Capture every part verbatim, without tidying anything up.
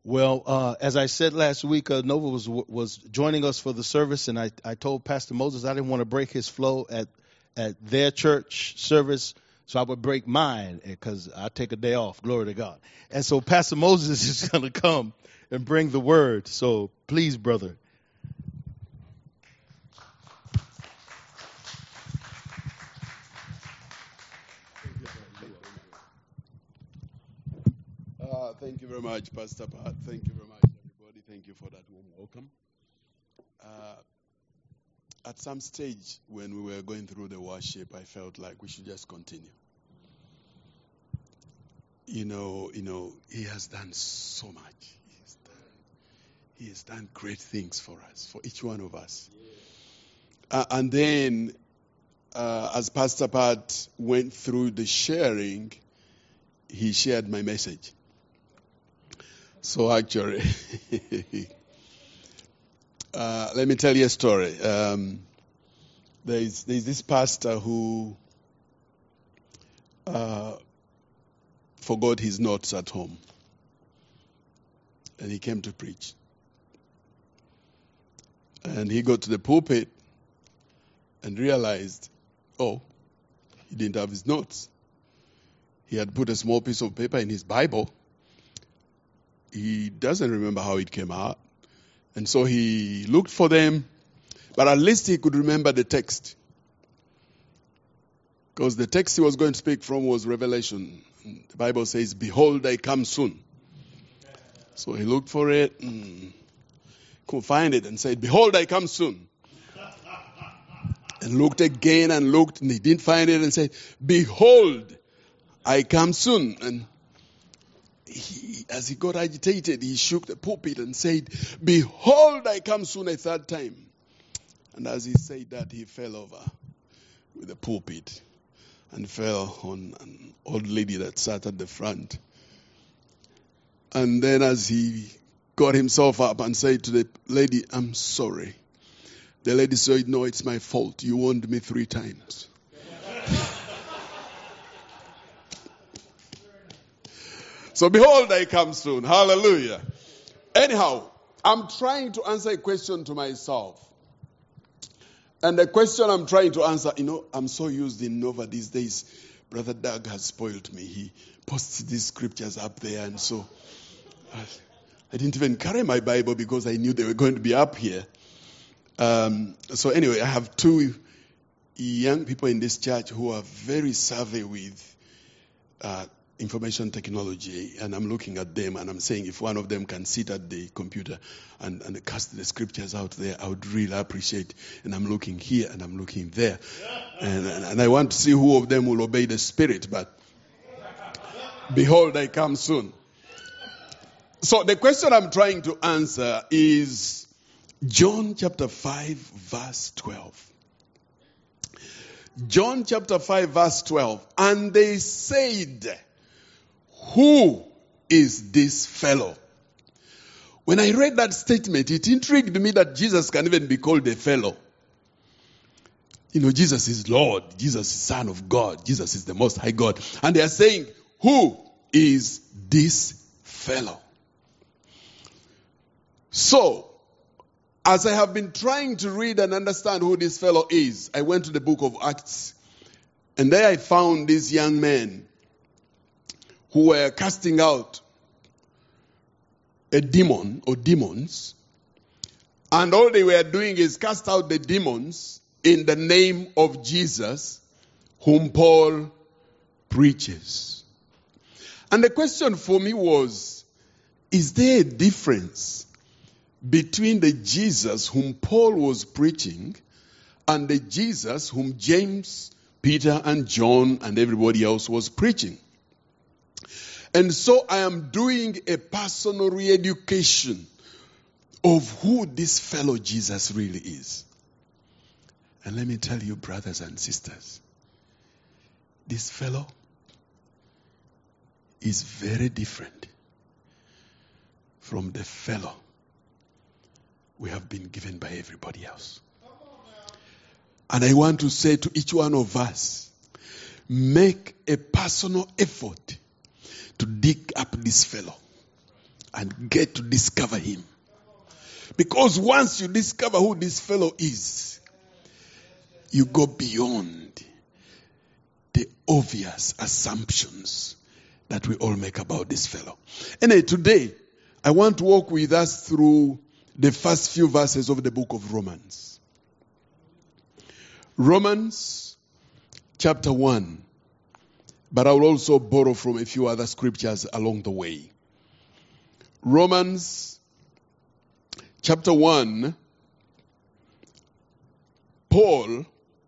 Well, uh, as I said last week, uh, Nova was was joining us for the service, and I, I told Pastor Moses I didn't want to break his flow at at their church service, so I would break mine because I take a day off. Glory to God. And so Pastor Moses is going to come and bring the word. So please, brother. Uh, thank you very much, Pastor Pat. Thank you very much, everybody. Thank you for that warm welcome. Uh, at some stage, when we were going through the worship, I felt like we should just continue. You know, you know, He has done so much. He has done, he has done great things for us, for each one of us. Uh, and then, uh, as Pastor Pat went through the sharing, he shared my message. So actually, uh, let me tell you a story. Um, there's, there's this pastor who uh, forgot his notes at home, and he came to preach. And he got to the pulpit and realized, oh, he didn't have his notes. He had put a small piece of paper in his Bible. He doesn't remember how it came out. And so he looked for them, but at least he could remember the text. Because the text he was going to speak from was Revelation. The Bible says, "Behold, I come soon." So he looked for it, and couldn't find it, and said, "Behold, I come soon." And looked again and looked, and he didn't find it, and said, "Behold, I come soon." And He, as he got agitated, he shook the pulpit and said, "Behold, I come soon," a third time. And as he said that, he fell over with the pulpit and fell on an old lady that sat at the front. And then as he got himself up and said to the lady, "I'm sorry," the lady said, "No, it's my fault. You warned me three times." So behold, I come soon. Hallelujah. Anyhow, I'm trying to answer a question to myself. And the question I'm trying to answer, you know, I'm so used in Nova these days. Brother Doug has spoiled me. He posts these scriptures up there. And so I, I didn't even carry my Bible because I knew they were going to be up here. Um, so anyway, I have two young people in this church who are very savvy with uh, information technology, and I'm looking at them and I'm saying, if one of them can sit at the computer and, and cast the scriptures out there, I would really appreciate. And I'm looking here and I'm looking there, and, and, and I want to see who of them will obey the Spirit. But behold, I come soon. So the question I'm trying to answer is John chapter five, verse twelve. John chapter five, verse twelve. And they said, "Who is this fellow?" When I read that statement, it intrigued me that Jesus can even be called a fellow. You know, Jesus is Lord. Jesus is Son of God. Jesus is the Most High God. And they are saying, "Who is this fellow?" So, as I have been trying to read and understand who this fellow is, I went to the book of Acts. And there I found these young men who were casting out a demon or demons. And all they were doing is cast out the demons in the name of Jesus, whom Paul preaches. And the question for me was, is there a difference between the Jesus whom Paul was preaching and the Jesus whom James, Peter, and John and everybody else was preaching? And so I am doing a personal re-education of who this fellow Jesus really is. And let me tell you, brothers and sisters, this fellow is very different from the fellow we have been given by everybody else. And I want to say to each one of us, make a personal effort to dig up this fellow and get to discover him. Because once you discover who this fellow is, you go beyond the obvious assumptions that we all make about this fellow. Anyway, today, I want to walk with us through the first few verses of the book of Romans. Romans chapter one. But I will also borrow from a few other scriptures along the way. Romans chapter one, Paul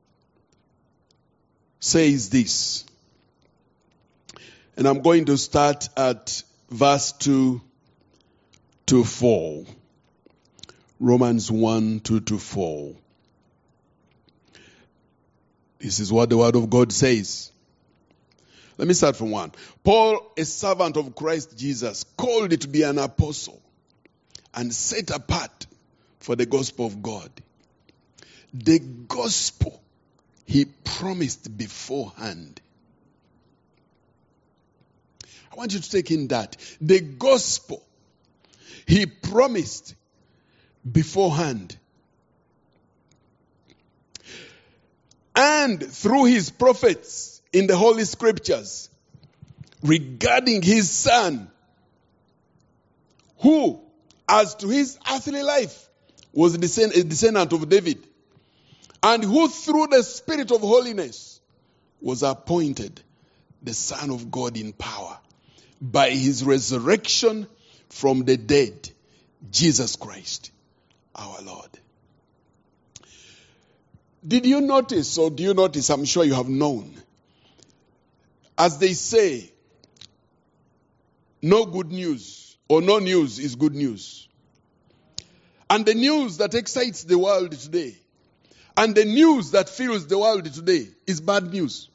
says this. And I'm going to start at verse two to four. Romans one, two to four. This is what the word of God says. Let me start from one. Paul, a servant of Christ Jesus, called to be an apostle and set apart for the gospel of God. The gospel he promised beforehand. I want you to take in that. The gospel he promised beforehand. And through his prophets in the Holy Scriptures regarding his son, who, as to his earthly life, was a descendant of David, and who through the Spirit of holiness was appointed the Son of God in power by his resurrection from the dead, Jesus Christ, our Lord. Did you notice, or do you notice, I'm sure you have known, as they say, no good news or no news is good news. And the news that excites the world today, and the news that fills the world today, is bad news.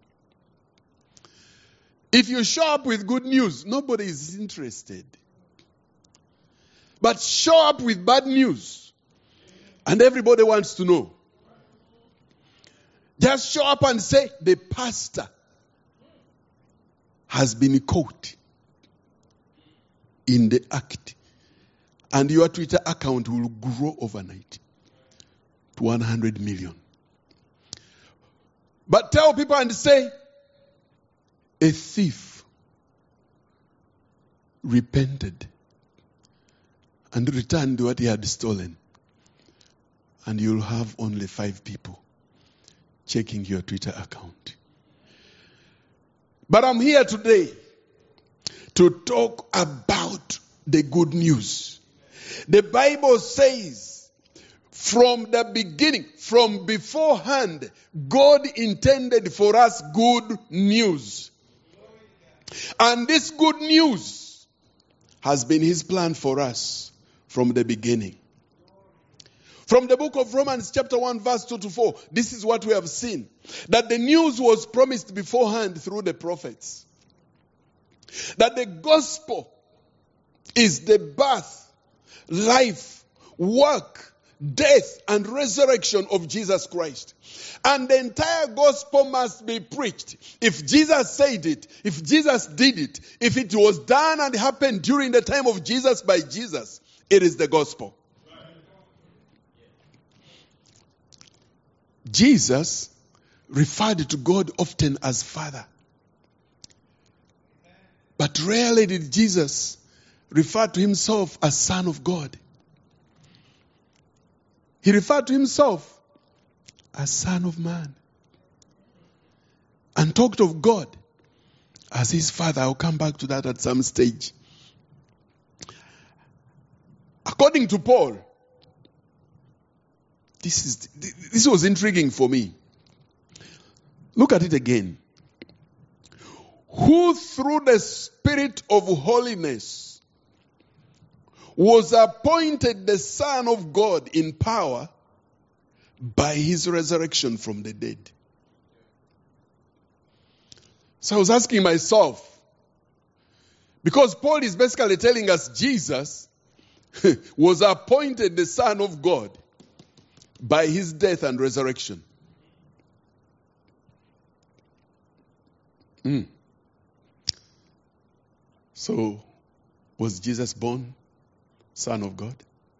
If you show up with good news, nobody is interested. But show up with bad news, and everybody wants to know. Just show up and say, the pastor has been caught in the act. And your Twitter account will grow overnight to one hundred million. But tell people and say, a thief repented and returned what he had stolen. And you'll have only five people checking your Twitter account. But I'm here today to talk about the good news. The Bible says, from the beginning, from beforehand, God intended for us good news. And this good news has been his plan for us from the beginning. From the book of Romans chapter one verse two to four, this is what we have seen. That the news was promised beforehand through the prophets. That the gospel is the birth, life, work, death, and resurrection of Jesus Christ. And the entire gospel must be preached. If Jesus said it, if Jesus did it, if it was done and happened during the time of Jesus by Jesus, it is the gospel. Jesus referred to God often as Father. But rarely did Jesus refer to himself as Son of God. He referred to himself as Son of Man. And talked of God as his Father. I'll come back to that at some stage. According to Paul, This is this was intriguing for me. Look at it again. Who through the Spirit of holiness was appointed the Son of God in power by his resurrection from the dead. So I was asking myself, because Paul is basically telling us Jesus was appointed the Son of God by his death and resurrection. Mm. So, Was Jesus born Son of God?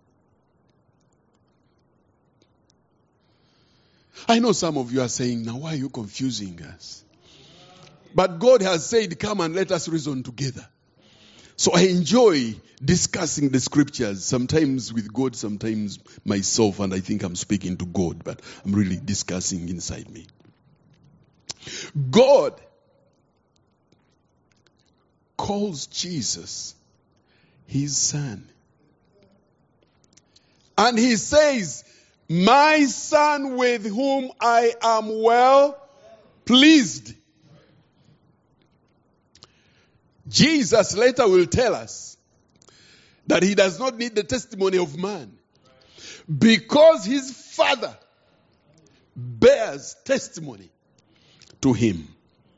I know some of you are saying, now why are you confusing us? But God has said, come and let us reason together. So I enjoy discussing the scriptures, sometimes with God, sometimes myself, and I think I'm speaking to God, but I'm really discussing inside me. God calls Jesus his son. And he says, my son with whom I am well pleased. Jesus later will tell us that he does not need the testimony of man because his Father bears testimony to him.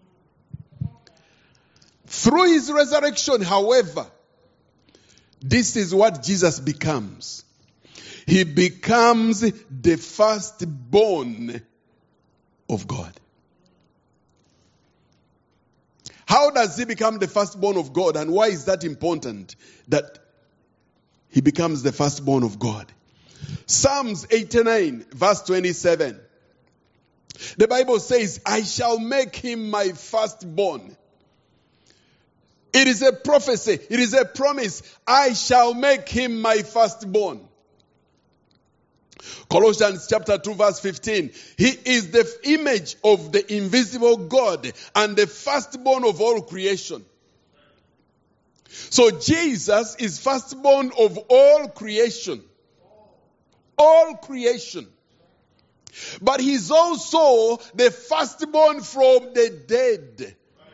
Through his resurrection, however, this is what Jesus becomes. He becomes the firstborn of God. How does he become the firstborn of God, and why is that important that he becomes the firstborn of God? Psalms eighty-nine verse twenty-seven. The Bible says, I shall make him my firstborn. It is a prophecy. It is a promise. I shall make him my firstborn. Colossians chapter two verse fifteen. He is the image of the invisible God and the firstborn of all creation. So Jesus is firstborn of all creation. All creation. But he's also the firstborn from the dead.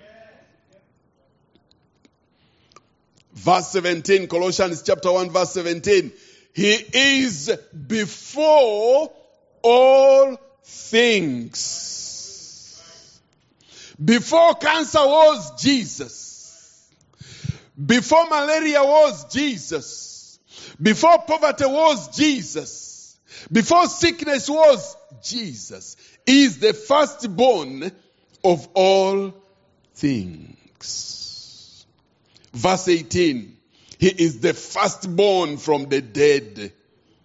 Verse seventeen, Colossians chapter one verse seventeen. He is before all things. Before cancer was Jesus. Before malaria was Jesus. Before poverty was Jesus. Before sickness was Jesus. He is the firstborn of all things. Verse eighteen. He is the firstborn from the dead.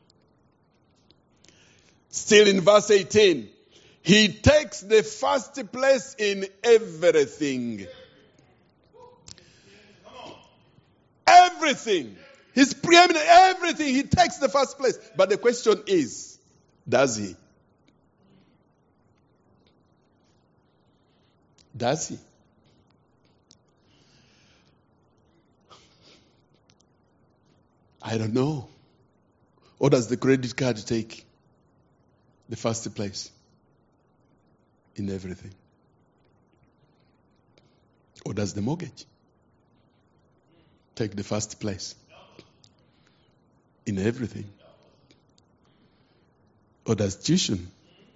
Still in verse eighteen. He takes the first place in everything. Everything. He's preeminent. Everything. He takes the first place. But the question is, does he? Does he? I don't know. Or does the credit card take the first place in everything? Or does the mortgage take the first place in everything? Or does tuition?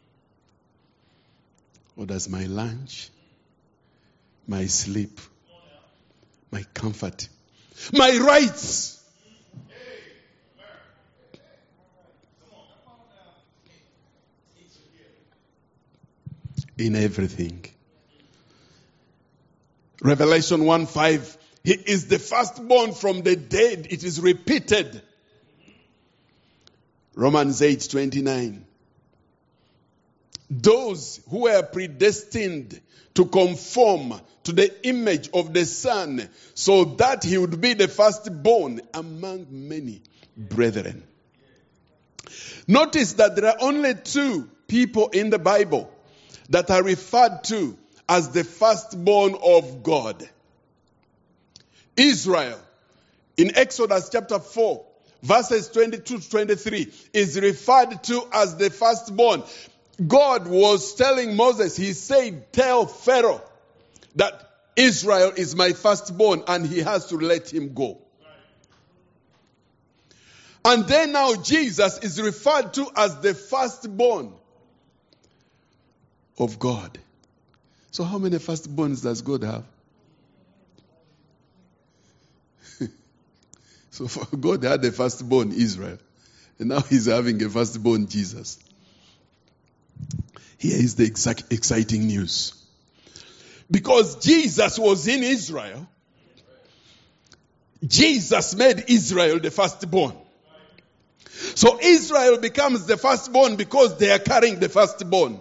Or does my lunch, my sleep, my comfort, my rights? In everything. Revelation one five. He is the firstborn from the dead. It is repeated. Romans eight twenty-nine. Those who were predestined to conform to the image of the Son, so that he would be the firstborn among many brethren. Notice that there are only two people in the Bible that are referred to as the firstborn of God. Israel, in Exodus chapter four, verses twenty-two to twenty-three, is referred to as the firstborn. God was telling Moses, he said, tell Pharaoh that Israel is my firstborn and he has to let him go. And then now Jesus is referred to as the firstborn of God. So how many firstborns does God have? So for God had a firstborn Israel. And now he's having a firstborn Jesus. Here is the exact exciting news. Because Jesus was in Israel, Jesus made Israel the firstborn. So Israel becomes the firstborn because they are carrying the firstborn.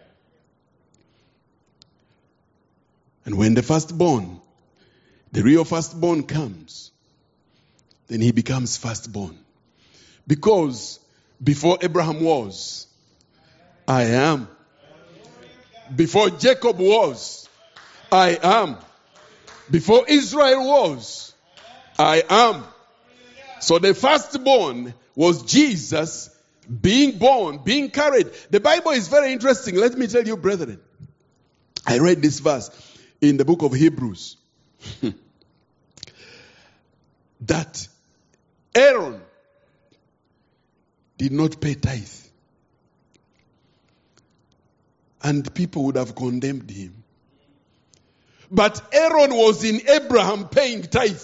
And when the firstborn, the real firstborn comes, then he becomes firstborn. Because before Abraham was, I am. Before Jacob was, I am. Before Israel was, I am. So the firstborn was Jesus being born, being carried. The Bible is very interesting. Let me tell you, brethren. I read this verse in the book of Hebrews. That Aaron did not pay tithe. And people would have condemned him. But Aaron was in Abraham paying tithe.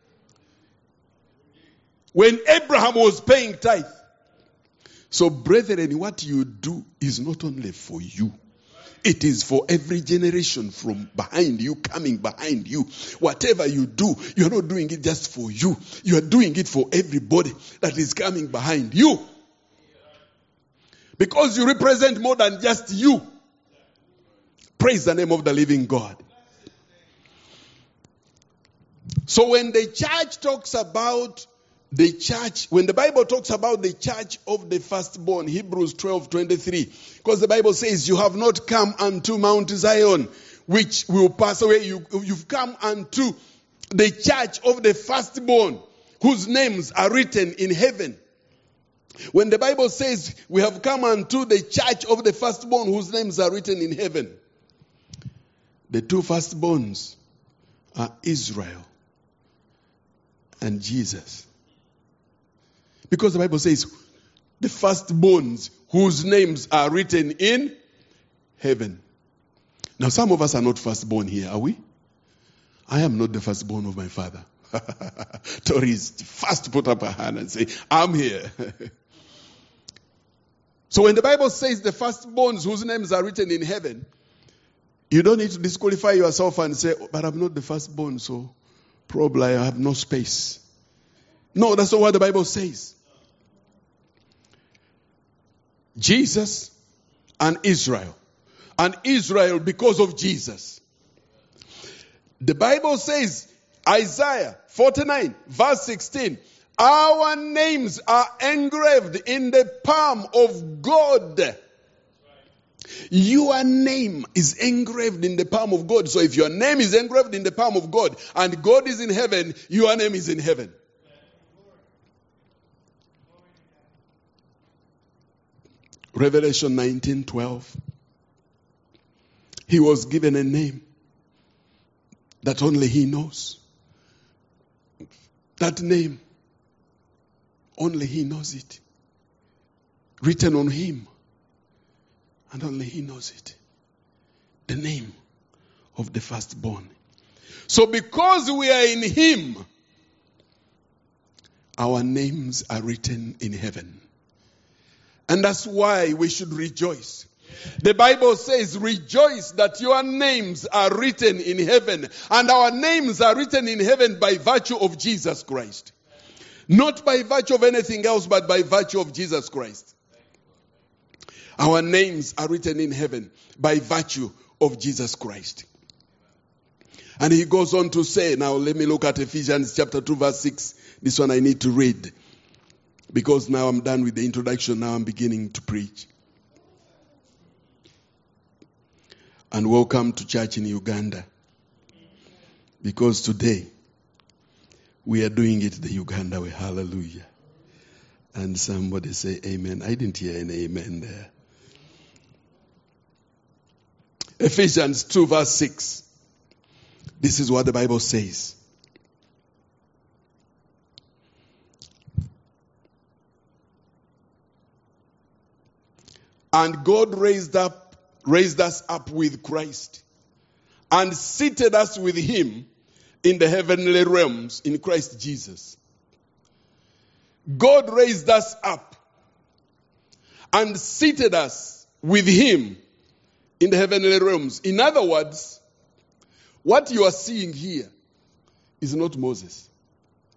When Abraham was paying tithe. So brethren, what you do is not only for you. It is for every generation from behind you, coming behind you. Whatever you do, you're not doing it just for you. You are doing it for everybody that is coming behind you. Because you represent more than just you. Praise the name of the living God. So when the church talks about the church, when the Bible talks about the church of the firstborn, Hebrews twelve twenty-three, because the Bible says, you have not come unto Mount Zion, which will pass away. You, you've come unto the church of the firstborn, whose names are written in heaven. When the Bible says, we have come unto the church of the firstborn, whose names are written in heaven, the two firstborns are Israel and Jesus. Because the Bible says, the firstborns whose names are written in heaven. Now, some of us are not firstborn here, are we? I am not the firstborn of my father. Tori is first to put up her hand and say, I'm here. So when the Bible says the firstborns whose names are written in heaven, you don't need to disqualify yourself and say, but I'm not the firstborn, so probably I have no space. No, that's not what the Bible says. Jesus and Israel. And Israel because of Jesus. The Bible says, Isaiah forty-nine, verse sixteen, our names are engraved in the palm of God. Your name is engraved in the palm of God. So if your name is engraved in the palm of God and God is in heaven, your name is in heaven. Revelation nineteen twelve. He was given a name that only he knows. That name, only he knows it. Written on him. And only he knows it. The name of the firstborn. So because we are in him, our names are written in heaven. And that's why we should rejoice. The Bible says, rejoice that your names are written in heaven. And our names are written in heaven by virtue of Jesus Christ. Not by virtue of anything else, but by virtue of Jesus Christ. Our names are written in heaven by virtue of Jesus Christ. And he goes on to say, now let me look at Ephesians chapter two verse six. This one I need to read. Because now I'm done with the introduction. Now I'm beginning to preach. And welcome to church in Uganda. Because today we are doing it the Uganda way. Hallelujah. And somebody say amen. I didn't hear an amen there. Ephesians two verse six. This is what the Bible says. And God raised up, raised us up with Christ and seated us with him in the heavenly realms in Christ Jesus. God raised us up and seated us with him in the heavenly realms. In other words, what you are seeing here is not Moses.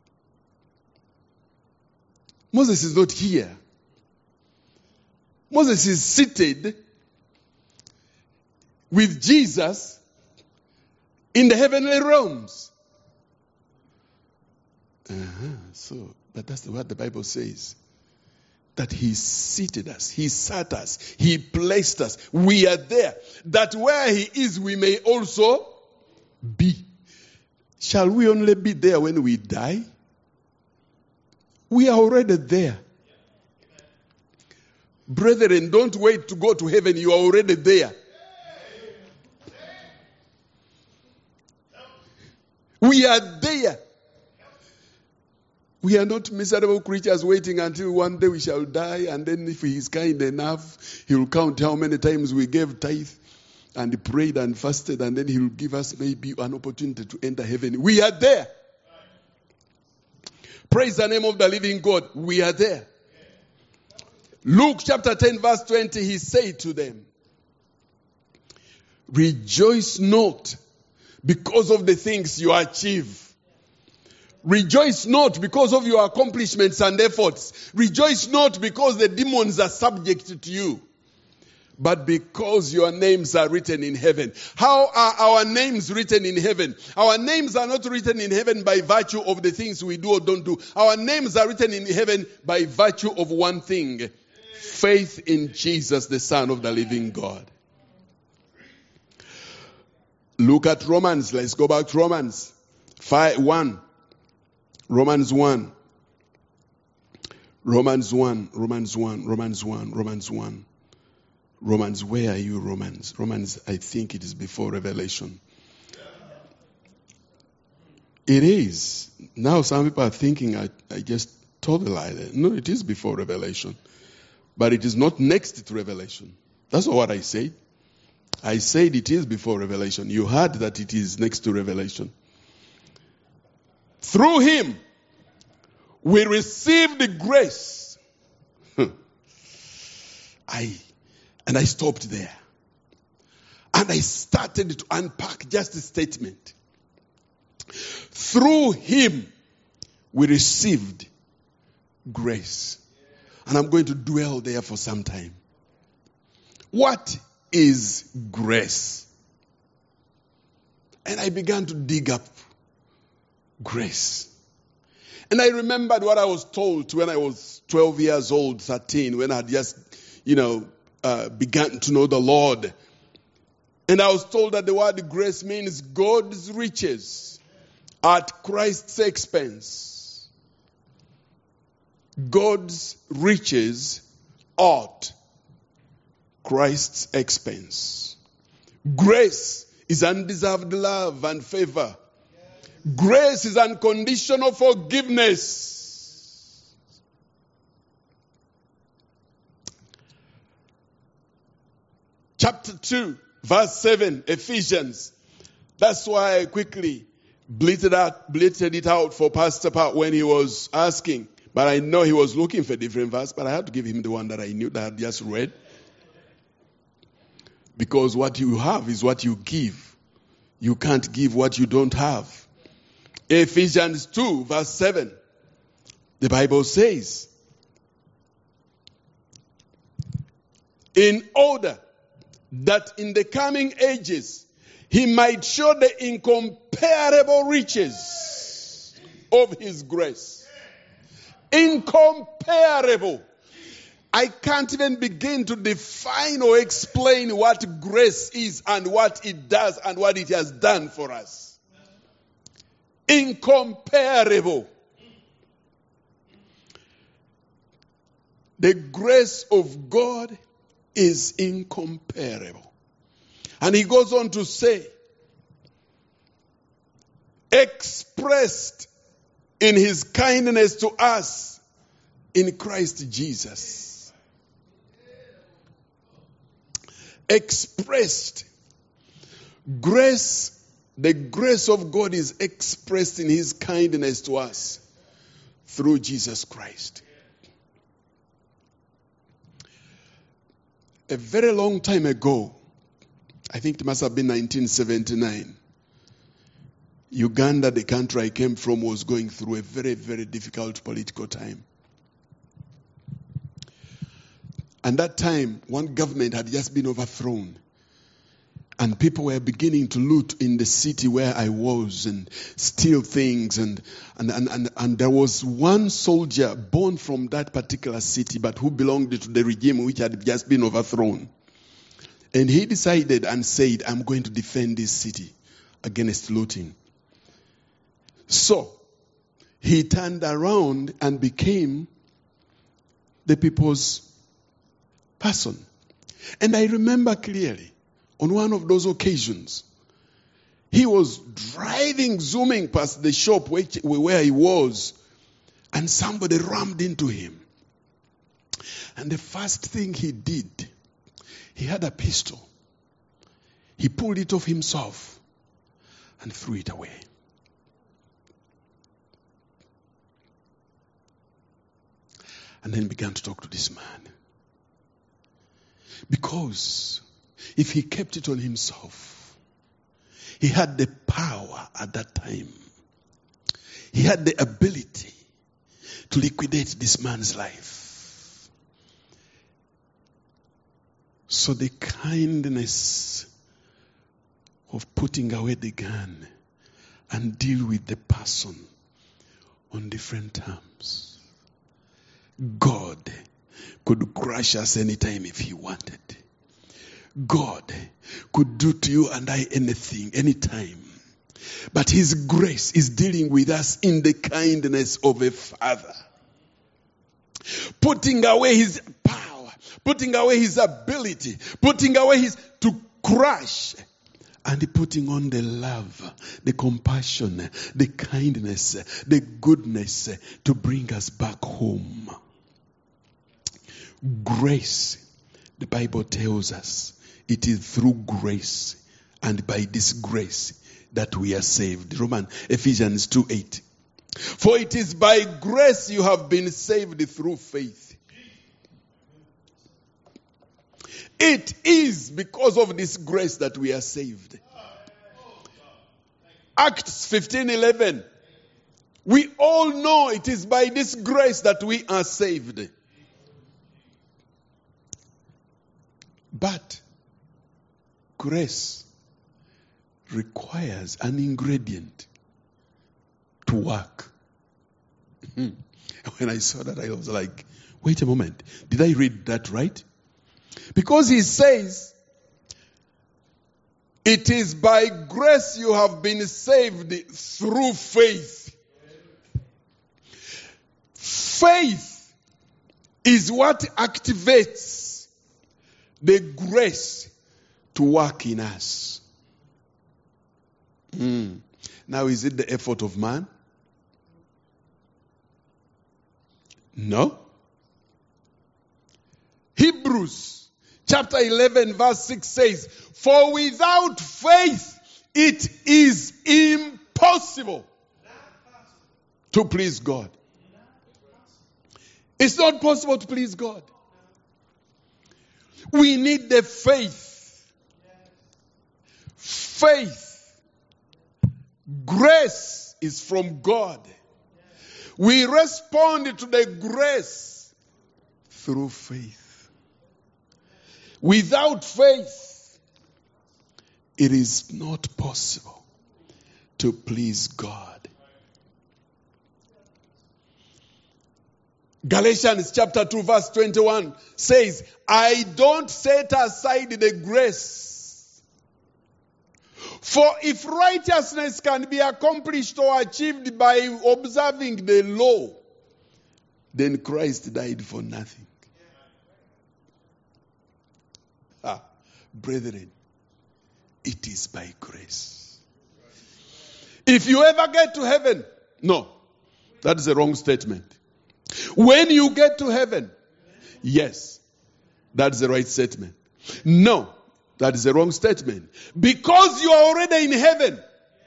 Moses is not here. Moses is seated with Jesus in the heavenly realms. Uh-huh. So, but that's what the Bible says. That he seated us, he sat us, he placed us. We are there. That where he is, we may also be. Shall we only be there when we die? We are already there. Brethren, don't wait to go to heaven. You are already there. We are there. We are not miserable creatures waiting until one day we shall die, and then if he is kind enough, he will count how many times we gave tithe and prayed and fasted, and then he will give us maybe an opportunity to enter heaven. We are there. Praise the name of the living God. We are there. Luke chapter ten verse twenty, he said to them, rejoice not because of the things you achieve. Rejoice not because of your accomplishments and efforts. Rejoice not because the demons are subject to you, but because your names are written in heaven. How are our names written in heaven? Our names are not written in heaven by virtue of the things we do or don't do. Our names are written in heaven by virtue of one thing: faith in Jesus, the Son of the living God. Look at Romans. Let's go back to Romans five one. Romans one. Romans one. Romans one. Romans one. Romans one. Romans, where are you, Romans? Romans, I think it is before Revelation. It is. Now some people are thinking I, I just told a lie there. No, it is before Revelation. But it is not next to Revelation. That's not what I said. I said it is before Revelation. You heard that it is next to Revelation. Through him, we received the grace. I, and I stopped there. And I started to unpack just a statement. Through him, we received grace. And I'm going to dwell there for some time. What is grace? And I began to dig up grace. And I remembered what I was told when I was twelve years old, thirteen, when I had just, you know, uh, begun to know the Lord. And I was told that the word grace means God's riches at Christ's expense. God's riches at Christ's expense. Grace is undeserved love and favor. Grace is unconditional forgiveness. Chapter two, verse seven, Ephesians. That's why I quickly bleated out, bleated it out for Pastor Pat when he was asking. But I know he was looking for a different verse, but I had to give him the one that I knew that I had just read. Because what you have is what you give. You can't give what you don't have. Ephesians two, verse seven. The Bible says, in order that in the coming ages he might show the incomparable riches of his grace. Incomparable. I can't even begin to define or explain what grace is and what it does and what it has done for us. Incomparable. The grace of God is incomparable. And he goes on to say, expressed in his kindness to us in Christ Jesus. Expressed. Grace, the grace of God is expressed in his kindness to us through Jesus Christ. A very long time ago, I think it must have been nineteen seventy-nine, Uganda, the country I came from, was going through a very, very difficult political time. And that time, one government had just been overthrown. And people were beginning to loot in the city where I was and steal things. And, and, and, and, and there was one soldier born from that particular city, but who belonged to the regime which had just been overthrown. And he decided and said, I'm going to defend this city against looting. So, he turned around and became the people's person. And I remember clearly, on one of those occasions, he was driving, zooming past the shop where he was, and somebody rammed into him. And the first thing he did, he had a pistol. He pulled it off himself and threw it away. And then began to talk to this man. Because if he kept it on himself, he had the power at that time. He had the ability to liquidate this man's life. So the kindness of putting away the gun and deal with the person on different terms. God could crush us anytime if he wanted. God could do to you and I anything, anytime. But his grace is dealing with us in the kindness of a father. Putting away his power, putting away his ability, putting away his to crush, and putting on the love, the compassion, the kindness, the goodness to bring us back home. Grace, the Bible tells us, it is through grace and by this grace that we are saved. Roman Ephesians two eight. For it is by grace you have been saved through faith. It is because of this grace that we are saved. Acts fifteen eleven. We all know it is by this grace that we are saved. But grace requires an ingredient to work. When I saw that, I was like, wait a moment. Did I read that right? Because he says, it is by grace you have been saved through faith. Faith is what activates the grace to work in us. Mm. Now, is it the effort of man? No. Hebrews chapter eleven verse six says, for without faith it is impossible to please God. It's not possible to please God. We need the faith. Faith. Grace is from God. We respond to the grace through faith. Without faith, it is not possible to please God. Galatians chapter two verse twenty-one says, I don't set aside the grace. For if righteousness can be accomplished or achieved by observing the law, then Christ died for nothing. Ah, brethren, it is by grace. If you ever get to heaven, no, that is a wrong statement. When you get to heaven, yes, that's the right statement. No, that is the wrong statement. Because you are already in heaven,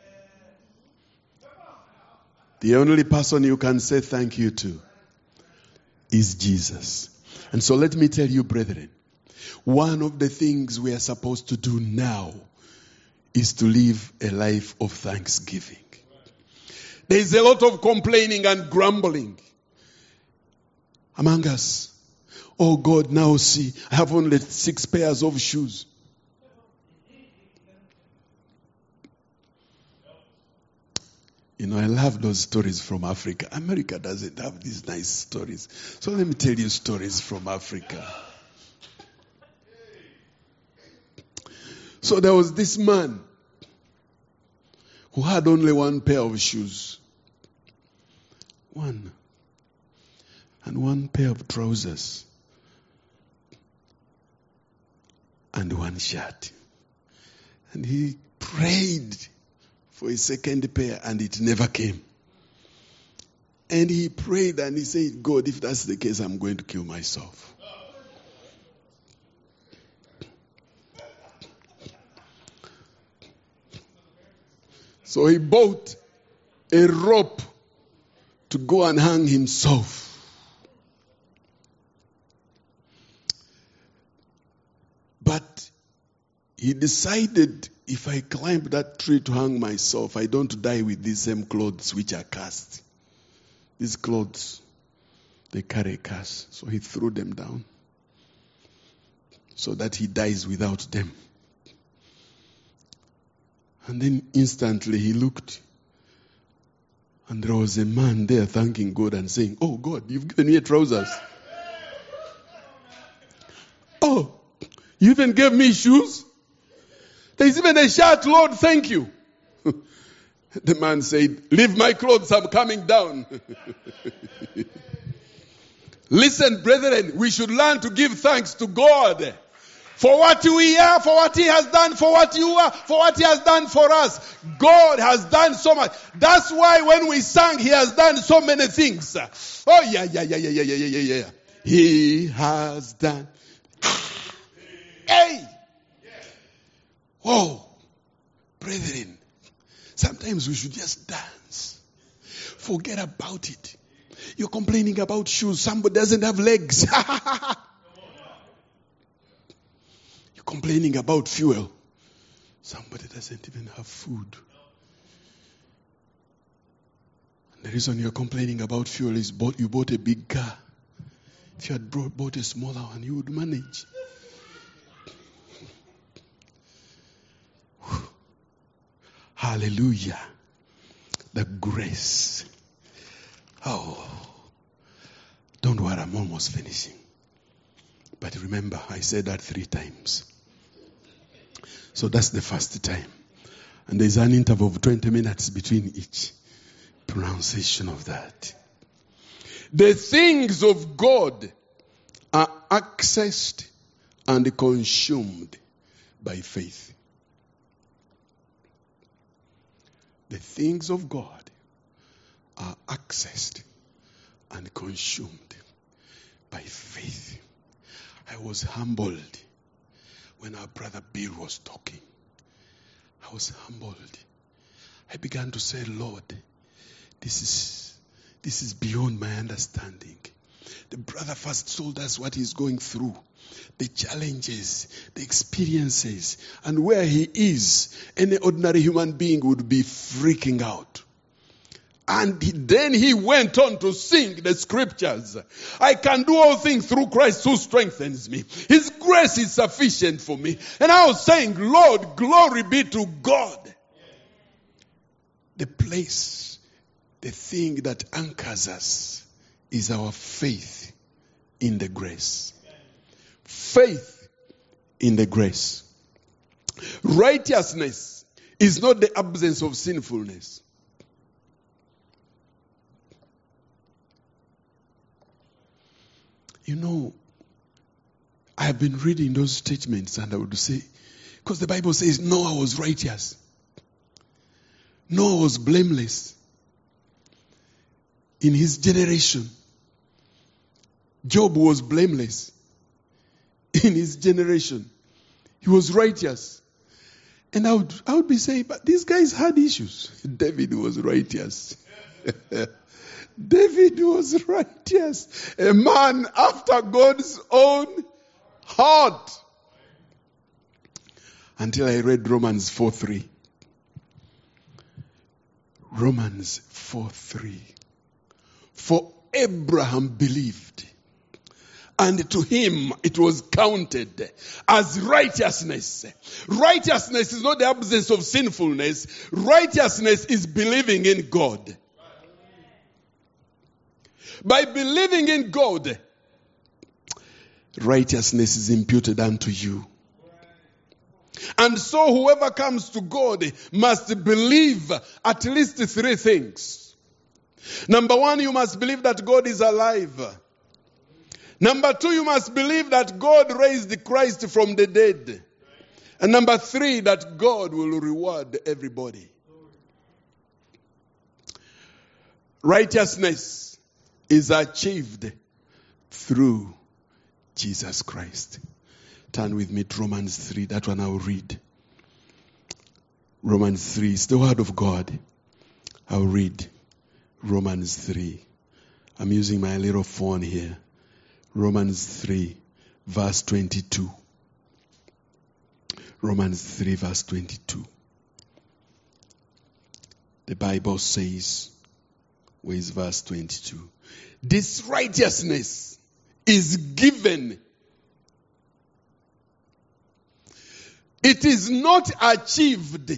the only person you can say thank you to is Jesus. And so let me tell you, brethren, one of the things we are supposed to do now is to live a life of thanksgiving. There is a lot of complaining and grumbling among us. Oh God, now see, I have only six pairs of shoes. You know, I love those stories from Africa. America doesn't have these nice stories. So let me tell you stories from Africa. So there was this man who had only one pair of shoes. One. And one pair of trousers. And one shirt. And he prayed for a second pair, and it never came. And he prayed and he said, God, if that's the case, I'm going to kill myself. So he bought a rope to go and hang himself. But he decided, if I climb that tree to hang myself, I don't die with these same clothes which are cast. These clothes, they carry a curse. So he threw them down so that he dies without them. And then instantly he looked, and there was a man there thanking God and saying, oh God, you've given me trousers. Oh, you even gave me shoes? There's even a shirt, Lord, thank you. The man said, leave my clothes, I'm coming down. Listen, brethren, we should learn to give thanks to God for what we are, for what He has done, for what you are, for what He has done for us. God has done so much. That's why when we sang, He has done so many things. Oh, yeah, yeah, yeah, yeah, yeah, yeah, yeah, yeah. He has done. Hey! Oh, brethren, sometimes we should just dance. Forget about it. You're complaining about shoes. Somebody doesn't have legs. You're complaining about fuel. Somebody doesn't even have food. And the reason you're complaining about fuel is bought, you bought a big car. If you had brought, bought a smaller one, you would manage. Hallelujah. The grace. Oh. Don't worry, I'm almost finishing. But remember, I said that three times. So that's the first time. And there's an interval of twenty minutes between each pronunciation of that. The things of God are accessed and consumed by faith. The things of God are accessed and consumed by faith. I was humbled when our brother Bill was talking. I was humbled. I began to say, Lord, this is this is beyond my understanding. The brother first told us what he's going through, the challenges, the experiences, and where he is. Any ordinary human being would be freaking out. And then he went on to sing the scriptures. I can do all things through Christ who strengthens me. His grace is sufficient for me. And I was saying, Lord, glory be to God. The place, the thing that anchors us is our faith in the grace. Faith in the grace. Righteousness is not the absence of sinfulness. You know, I have been reading those statements and I would say, because the Bible says Noah was righteous. Noah was blameless in his generation. Job was blameless in his generation. He was righteous. And I would, I would be saying, but these guys had issues. David was righteous. David was righteous. A man after God's own heart. Until I read Romans four three. Romans four three. For Abraham believed, And to him it was counted as righteousness. Righteousness is not the absence of sinfulness. Righteousness is believing in God. By believing in God, righteousness is imputed unto you. And so whoever comes to God must believe at least three things. Number one, you must believe that God is alive. Number two, you must believe that God raised Christ from the dead. And number three, that God will reward everybody. Righteousness is achieved through Jesus Christ. Turn with me to Romans three. That one I'll read. Romans three. It's the word of God. I'll read Romans three. I'm using my little phone here. Romans three, verse twenty-two. Romans three, verse twenty-two. The Bible says, where is verse twenty-two? This righteousness is given. It is not achieved.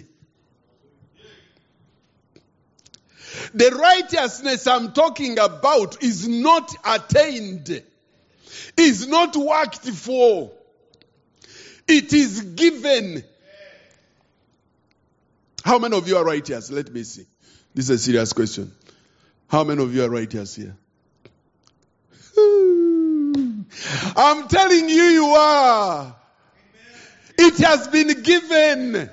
The righteousness I'm talking about is not attained. Is not worked for. It is given. How many of you are righteous? Let me see. This is a serious question. How many of you are righteous here? I'm telling you, you are. It has been given.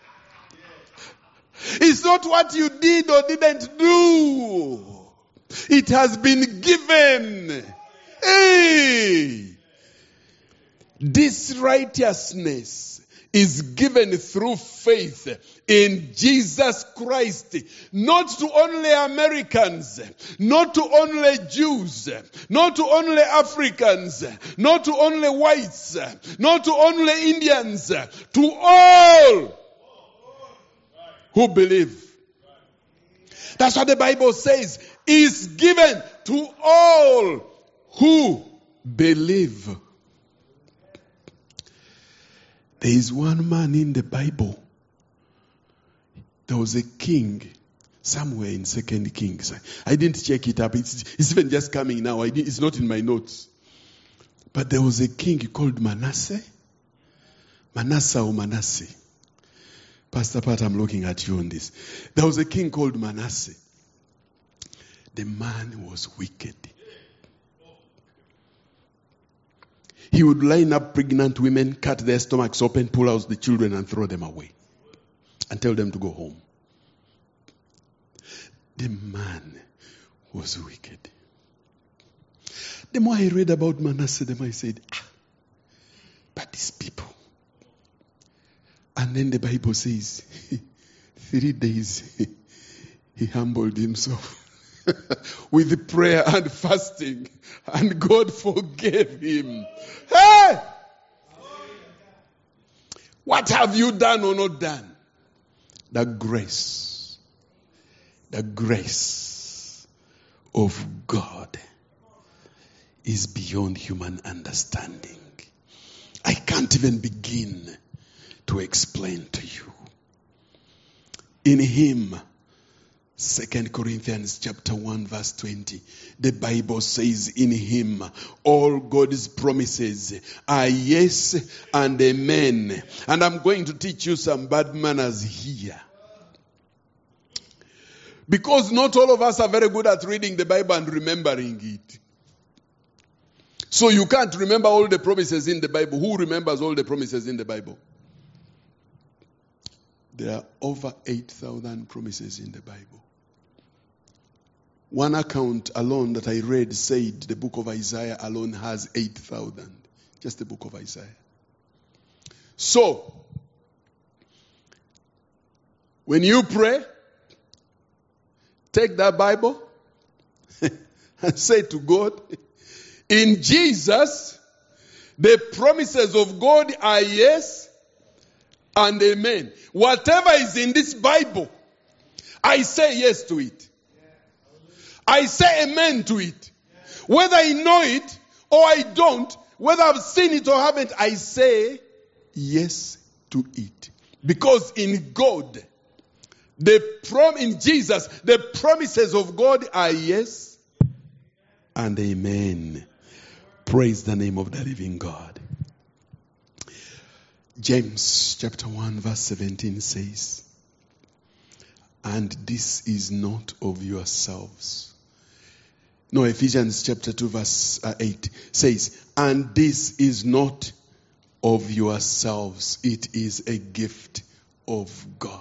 It's not what you did or didn't do. It has been given. Hey! This righteousness is given through faith in Jesus Christ. Not to only Americans, not to only Jews, not to only Africans, not to only whites, not to only Indians, to all who believe. That's what the Bible says. Is given to all who believe. There is one man in the Bible. There was a king somewhere in Second Kings. I didn't check it up. It's, it's even just coming now. I did, it's not in my notes. But there was a king called Manasseh. Manasseh or Manasseh. Pastor Pat, I'm looking at you on this. There was a king called Manasseh. The man was wicked. He would line up pregnant women, cut their stomachs open, pull out the children and throw them away. And tell them to go home. The man was wicked. The more I read about Manasseh, the more I said, ah, but these people. And then the Bible says, three days he humbled himself with prayer and fasting, and God forgave him. Hey! What have you done or not done? The grace, the grace of God is beyond human understanding. I can't even begin to explain to you. In him, Second Corinthians chapter one verse twenty, the Bible says in him all God's promises are yes and amen. And I'm going to teach you some bad manners here. Because not all of us are very good at reading the Bible and remembering it. So you can't remember all the promises in the Bible. Who remembers all the promises in the Bible? There are over eight thousand promises in the Bible. One account alone that I read said the book of Isaiah alone has eight thousand. Just the book of Isaiah. So, when you pray, take that Bible and say to God, in Jesus, the promises of God are yes and amen. Whatever is in this Bible, I say yes to it. I say amen to it. Whether I know it or I don't, whether I've seen it or haven't, I say yes to it. Because in God, the prom in Jesus, the promises of God are yes and amen. Praise the name of the living God. James chapter one verse seventeen says, and this is not of yourselves. No, Ephesians chapter two verse eight says, and this is not of yourselves. It is a gift of God.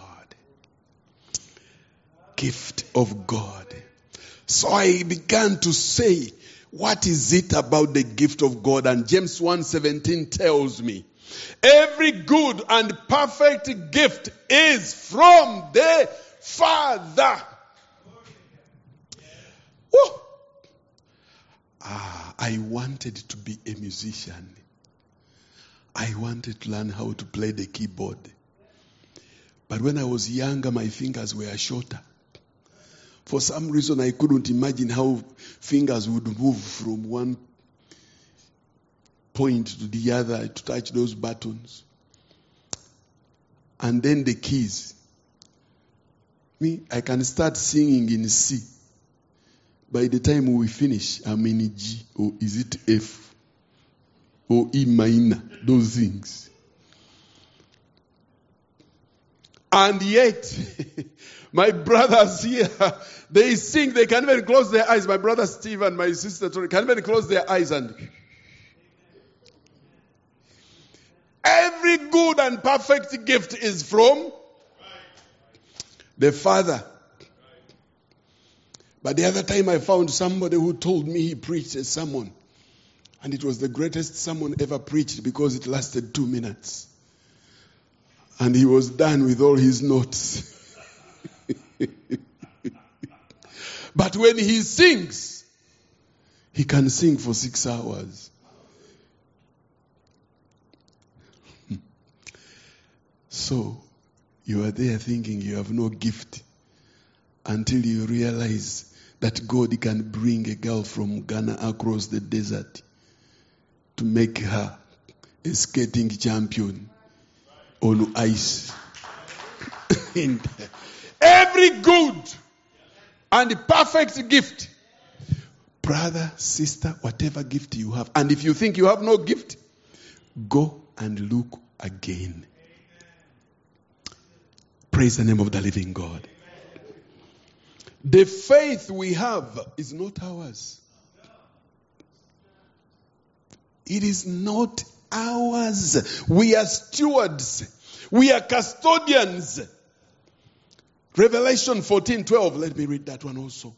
Gift of God. So I began to say, what is it about the gift of God? And James one seventeen tells me, every good and perfect gift is from the Father. Woo. Ah, I wanted to be a musician. I wanted to learn how to play the keyboard. But when I was younger, my fingers were shorter. For some reason, I couldn't imagine how fingers would move from one point to the other to touch those buttons. And then the keys. Me, I can start singing in C. By the time we finish, I'm in G, or is it F, or E minor, those things. And yet, my brothers here, they sing, they can't even close their eyes. My brother Steve and my sister Tori can't even close their eyes. And every good and perfect gift is from the Father. But the other time I found somebody who told me he preached a sermon. And it was the greatest sermon ever preached because it lasted two minutes. And he was done with all his notes. But when he sings, he can sing for six hours. So, you are there thinking you have no gift until you realize that God can bring a girl from Ghana across the desert to make her a skating champion on ice. And every good and perfect gift, brother, sister, whatever gift you have, and if you think you have no gift, go and look again. Praise the name of the living God. The faith we have is not ours. It is not ours. We are stewards. We are custodians. Revelation fourteen twelve. Let me read that one also.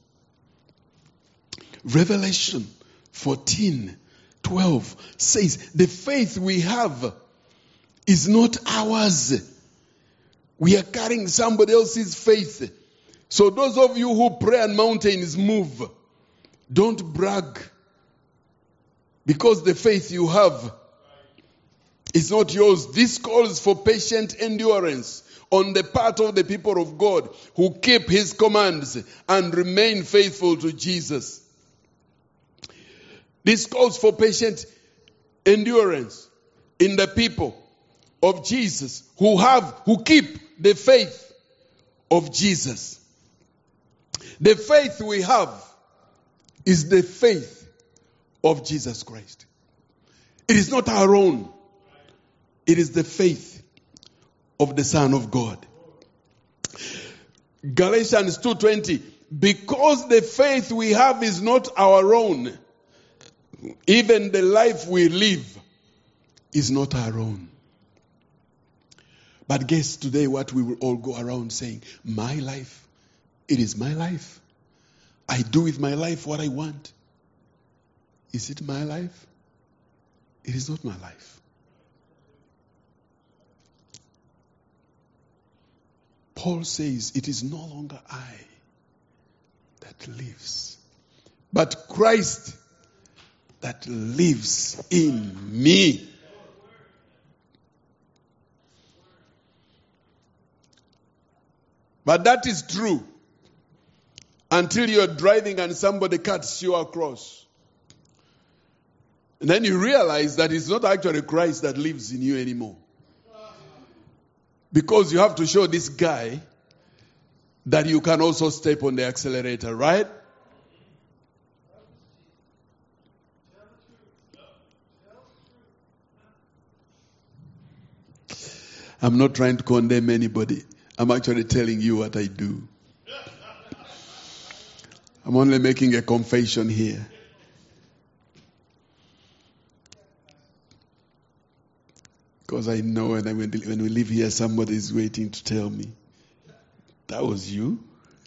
Revelation fourteen twelve says, the faith we have is not ours. We are carrying somebody else's faith. So those of you who pray and mountains move, don't brag. Because the faith you have is not yours. This calls for patient endurance on the part of the people of God who keep his commands and remain faithful to Jesus. This calls for patient endurance in the people of Jesus who have, who keep the faith of Jesus. The faith we have is the faith of Jesus Christ. It is not our own. It is the faith of the Son of God. Galatians two twenty. Because the faith we have is not our own, even the life we live is not our own. But guess today what we will all go around saying, my life, it is my life. I do with my life what I want. Is it my life? It is not my life. Paul says, it is no longer I that lives, but Christ that lives in me. But that is true until you're driving and somebody cuts you across. And then you realize that it's not actually Christ that lives in you anymore. Because you have to show this guy that you can also step on the accelerator, right? I'm not trying to condemn anybody. I'm actually telling you what I do. I'm only making a confession here. Because I know when, I, when we leave here, somebody is waiting to tell me, that was you?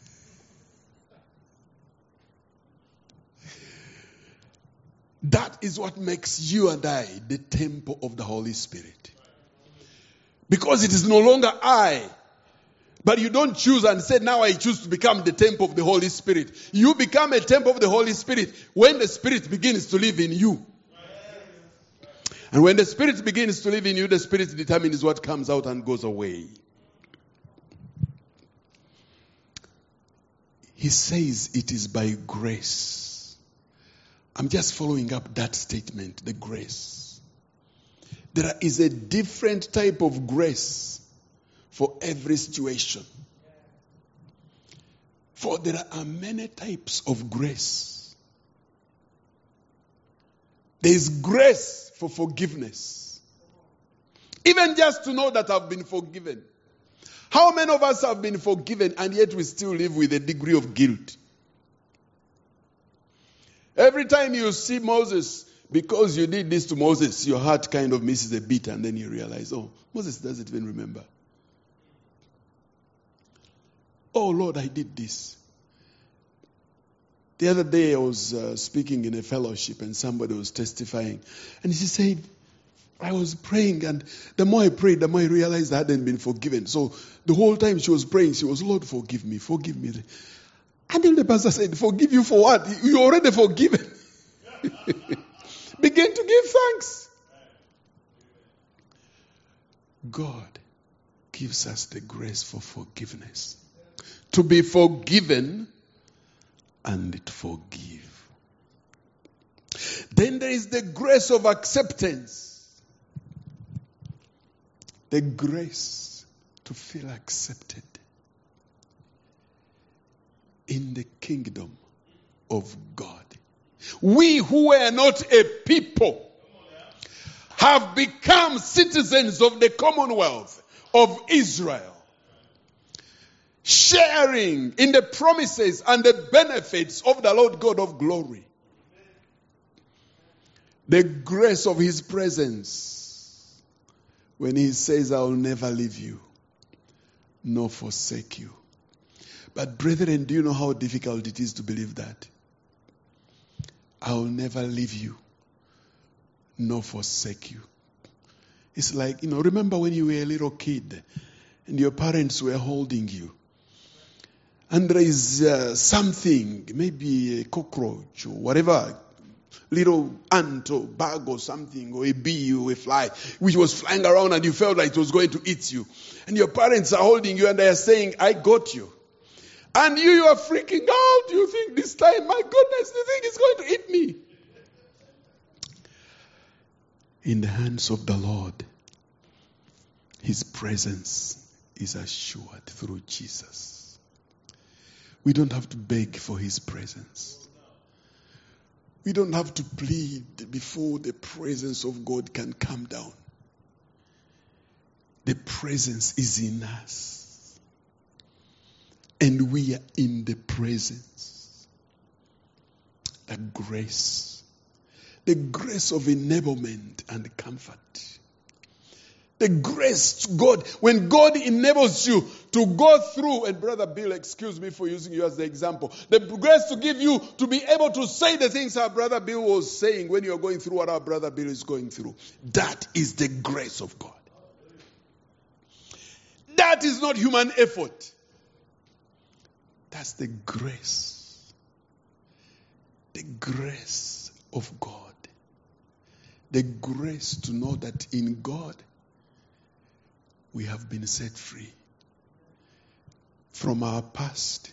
That is what makes you and I the temple of the Holy Spirit. Because it is no longer I. But you don't choose and say, now I choose to become the temple of the Holy Spirit. You become a temple of the Holy Spirit when the Spirit begins to live in you. And when the Spirit begins to live in you, the Spirit determines what comes out and goes away. He says it is by grace. I'm just following up that statement, the grace. There is a different type of grace for every situation. For there are many types of grace. There is grace for forgiveness. Even just to know that I've been forgiven. How many of us have been forgiven and yet we still live with a degree of guilt? Every time you see Moses, because you did this to Moses, your heart kind of misses a beat and then you realize, oh, Moses doesn't even remember. Oh, Lord, I did this. The other day I was uh, speaking in a fellowship and somebody was testifying. And she said, I was praying and the more I prayed, the more I realized I hadn't been forgiven. So the whole time she was praying, she was, Lord, forgive me, forgive me. And then the pastor said, forgive you for what? You're already forgiven. Begin to give thanks. God gives us the grace for forgiveness. To be forgiven and to forgive. Then there is the grace of acceptance. The grace to feel accepted in the kingdom of God. We who were not a people have become citizens of the Commonwealth of Israel, sharing in the promises and the benefits of the Lord God of glory. The grace of His presence when He says, I will never leave you nor forsake you. But brethren, do you know how difficult it is to believe that? I will never leave you nor forsake you. It's like, you know, remember when you were a little kid and your parents were holding you. And there is uh, something, maybe a cockroach or whatever, little ant or bug or something, or a bee or a fly, which was flying around and you felt like it was going to eat you. And your parents are holding you and they are saying, I got you. And you, you are freaking out. You think this time, my goodness, the thing is going to eat me. In the hands of the Lord, His presence is assured through Jesus. We don't have to beg for His presence. We don't have to plead before the presence of God can come down. The presence is in us. And we are in the presence. The grace. The grace of enablement and comfort. The grace to God. When God enables you to go through, and Brother Bill, excuse me for using you as the example. The grace to give you to be able to say the things our Brother Bill was saying when you're going through what our Brother Bill is going through. That is the grace of God. That is not human effort. That's the grace. The grace of God. The grace to know that in God we have been set free from our past,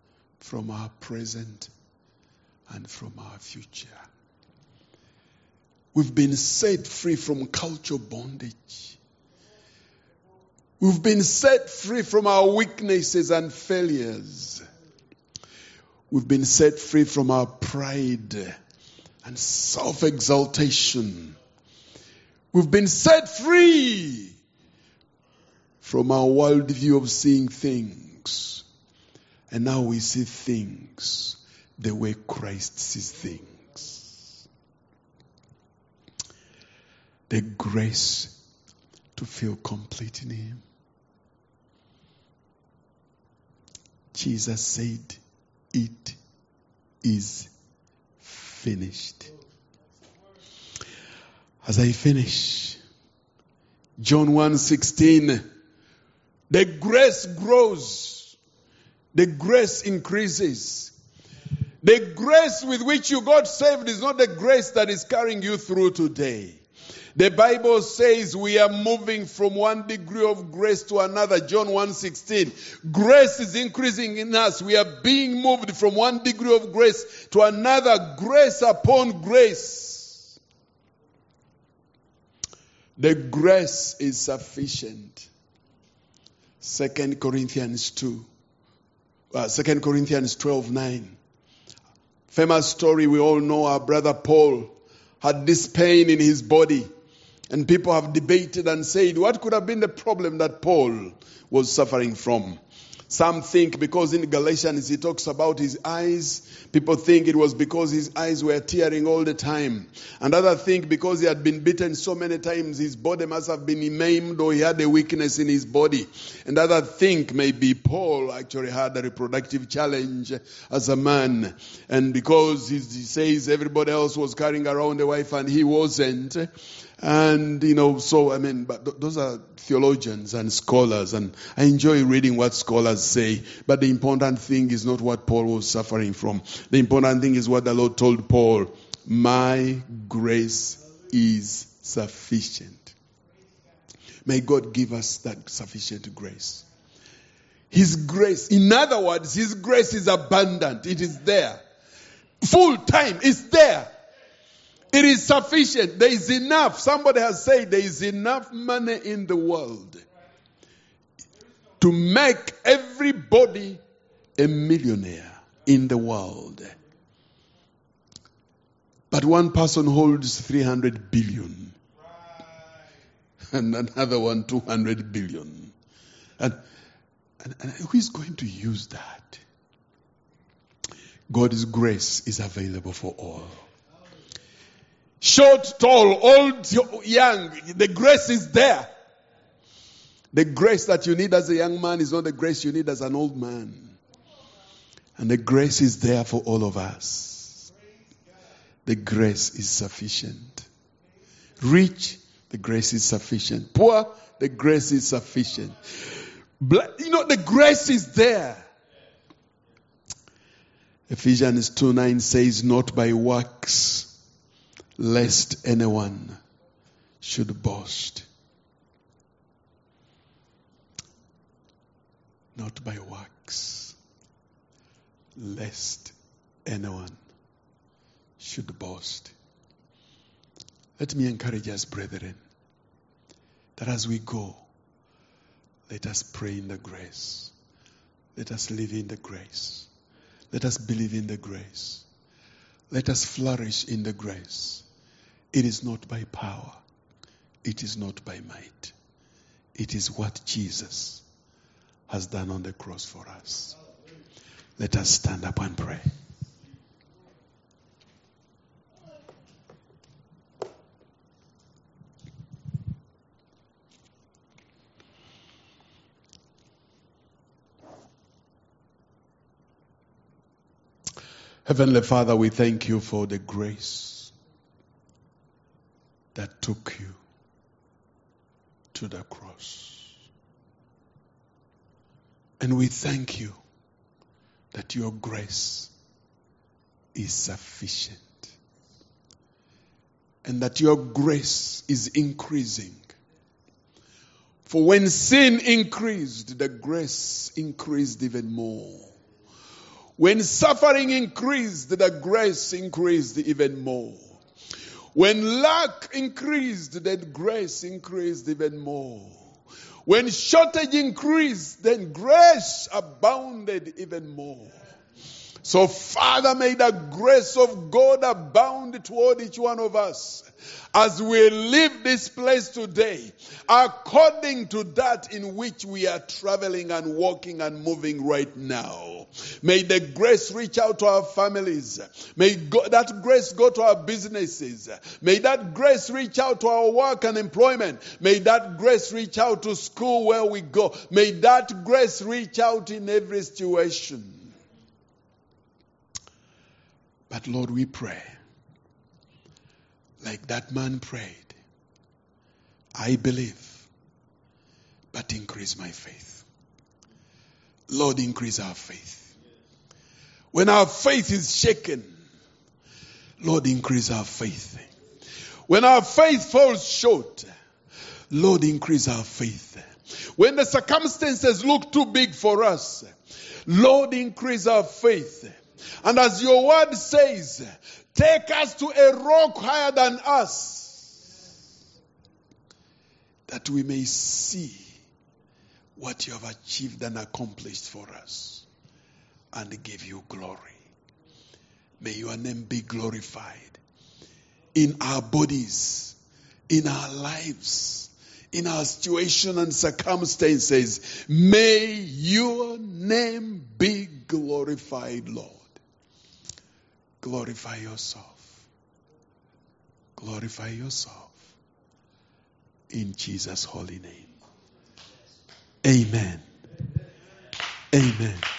from our present, and from our future. We've been set free from cultural bondage. We've been set free from our weaknesses and failures. We've been set free from our pride and self-exaltation. We've been set free from our worldview of seeing things. And now we see things the way Christ sees things. The grace to feel complete in Him. Jesus said, "It is finished." As I finish, John one sixteen, the grace grows. The grace increases. The grace with which you got saved is not the grace that is carrying you through today. The Bible says we are moving from one degree of grace to another. John one sixteen. Grace is increasing in us. We are being moved from one degree of grace to another, grace upon grace. The grace is sufficient. Second Corinthians two. Uh, Second Corinthians twelve nine. Famous story, we all know. Our brother Paul had this pain in his body. And people have debated and said, what could have been the problem that Paul was suffering from? Some think because in Galatians he talks about his eyes. People think it was because his eyes were tearing all the time. And others think because he had been beaten so many times, his body must have been maimed or he had a weakness in his body. And others think maybe Paul actually had a reproductive challenge as a man. And because he says everybody else was carrying around a wife and he wasn't. And, you know, so, I mean, but th- those are theologians and scholars, and I enjoy reading what scholars say, but the important thing is not what Paul was suffering from. The important thing is what the Lord told Paul, my grace is sufficient. May God give us that sufficient grace. His grace, in other words, His grace is abundant. It is there. Full time, it's there. It is sufficient. There is enough. Somebody has said there is enough money in the world to make everybody a millionaire in the world. But one person holds three hundred billion. And another one two hundred billion. And, and, and who is going to use that? God's grace is available for all. Short, tall, old, young, the grace is there. The grace that you need as a young man is not the grace you need as an old man. And the grace is there for all of us. The grace is sufficient. Rich, the grace is sufficient. Poor, the grace is sufficient. You know, the grace is there. Ephesians two nine says, not by works, lest anyone should boast. Not by works, lest anyone should boast. Let me encourage us, brethren, that as we go, let us pray in the grace. Let us live in the grace. Let us believe in the grace. Let us flourish in the grace. It is not by power. It is not by might. It is what Jesus has done on the cross for us. Let us stand up and pray. Heavenly Father, we thank you for the grace that took you to the cross. And we thank you that your grace is sufficient. And that your grace is increasing. For when sin increased, the grace increased even more. When suffering increased, the grace increased even more. When lack increased, then grace increased even more. When shortage increased, then grace abounded even more. So, Father, may the grace of God abound toward each one of us as we leave this place today, according to that in which we are traveling and walking and moving right now. May the grace reach out to our families. May God, that grace go to our businesses. May that grace reach out to our work and employment. May that grace reach out to school where we go. May that grace reach out in every situation. But Lord, we pray, like that man prayed, I believe, but increase my faith. Lord, increase our faith. When our faith is shaken, Lord, increase our faith. When our faith falls short, Lord, increase our faith. When the circumstances look too big for us, Lord, increase our faith. And as your word says, take us to a rock higher than us, that we may see what you have achieved and accomplished for us, and give you glory. May your name be glorified in our bodies, in our lives, in our situation and circumstances. May your name be glorified, Lord. Glorify yourself. Glorify yourself. In Jesus' holy name. Amen. Amen.